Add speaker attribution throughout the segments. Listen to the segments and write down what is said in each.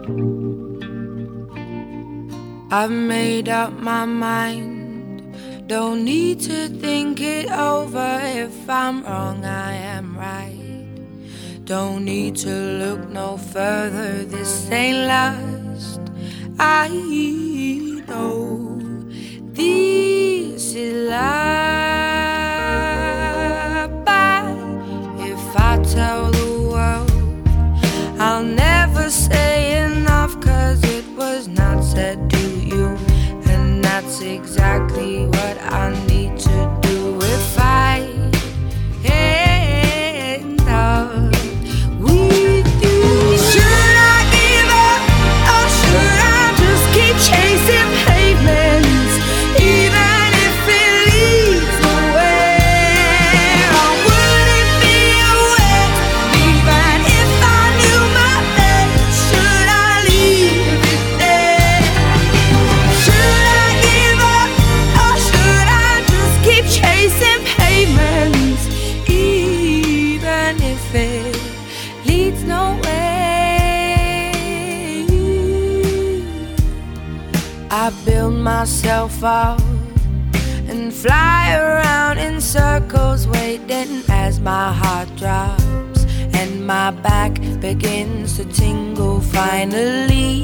Speaker 1: I've made up my mind, don't need to think it over. If I'm wrong, I am right. Don't need to look no further, this ain't last. I know this is love, but if I tell the world, I'll never say enough, 'cause it was not said to you, and that's exactly what I need to do. If I end up with you, should I give up, or should I just keep chasing pavements, even if it leads nowhere? Or would it be a waste, even if I knew my best? Should I leave it there? Should I give up, or should I just keep chasing pavements, even if it leads nowhere? I build myself up and fly around in circles, waiting as my heart drops and my back begins to tingle. Finally,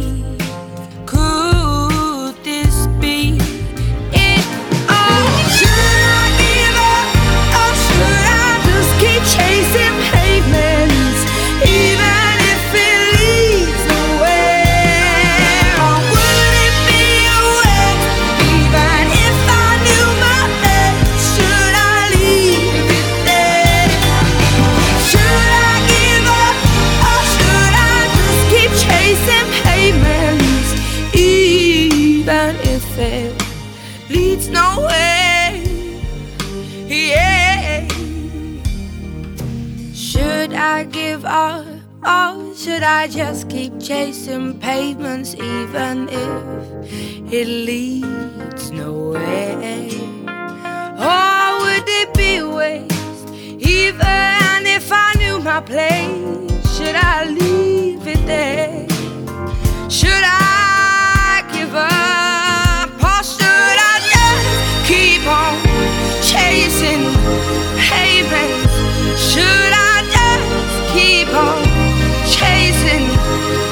Speaker 1: could this be it? Oh, should I give up, or should I just keep chasing pavements, even if it leads nowhere? Or would it be a waste, even if I knew my best? Should I leave it there? Should I give up, or should I just keep chasing pavements, even if it leads nowhere? Yeah. Should I give up, or should I just keep chasing pavements, even if it leads nowhere? Or would it be a waste, even if I knew my place? Should I leave it there? Should I give up, or should I just keep on chasing pavements? Should I just keep on chasing